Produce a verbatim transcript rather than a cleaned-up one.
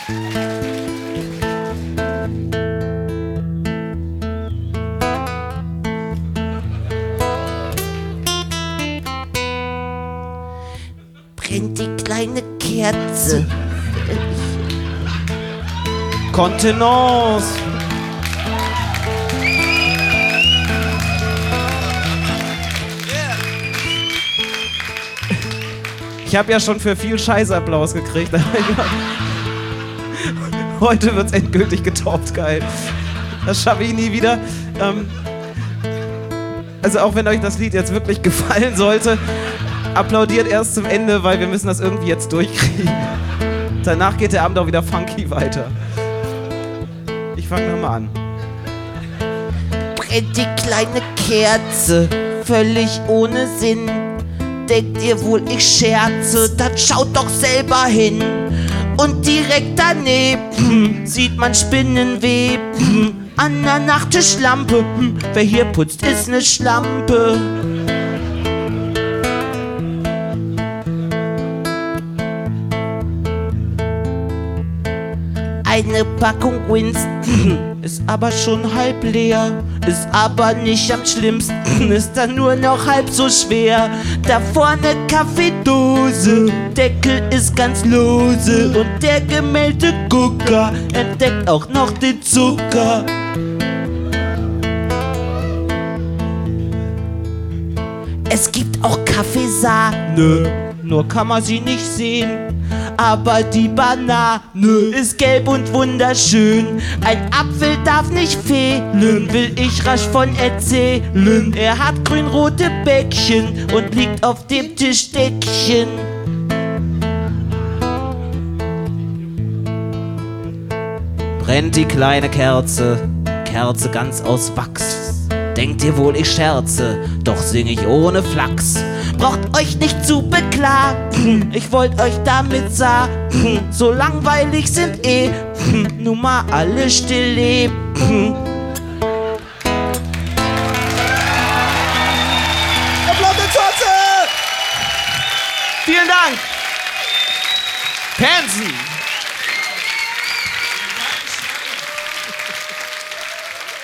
Brennt die kleine Kerze. Kontenance. Ich habe ja schon für viel Scheißapplaus gekriegt. Heute wird's endgültig getoppt, geil. Das schaffe ich nie wieder. Ähm, also auch wenn euch das Lied jetzt wirklich gefallen sollte, applaudiert erst zum Ende, weil wir müssen das irgendwie jetzt durchkriegen. Danach geht der Abend auch wieder funky weiter. Ich fange nochmal an. Brennt die kleine Kerze, völlig ohne Sinn. Denkt ihr wohl, ich scherze? Dann schaut doch selber hin. Und direkt daneben sieht man Spinnenweben an der Nachttischlampe. Wer hier putzt, ist ne Schlampe. Eine Packung Winston ist aber schon halb leer, ist aber nicht am schlimmsten, ist dann nur noch halb so schwer. Da vorne Kaffeedose, Deckel ist ganz lose und der gemeldete Gucker entdeckt auch noch den Zucker. Es gibt auch Kaffeesahne, nur kann man sie nicht sehen. Aber die Banane ist gelb und wunderschön. Ein Apfel darf nicht fehlen, will ich rasch von erzählen. Er hat grün-rote Bäckchen und liegt auf dem Tischdeckchen. Brennt die kleine Kerze, Kerze ganz aus Wachs. Denkt ihr wohl, ich scherze, doch sing ich ohne Flachs. Braucht euch nicht zu beklagen, ich wollt euch damit sagen, so langweilig sind eh nun mal alle still leben. Applaus der Torte! Vielen Dank! Pansen!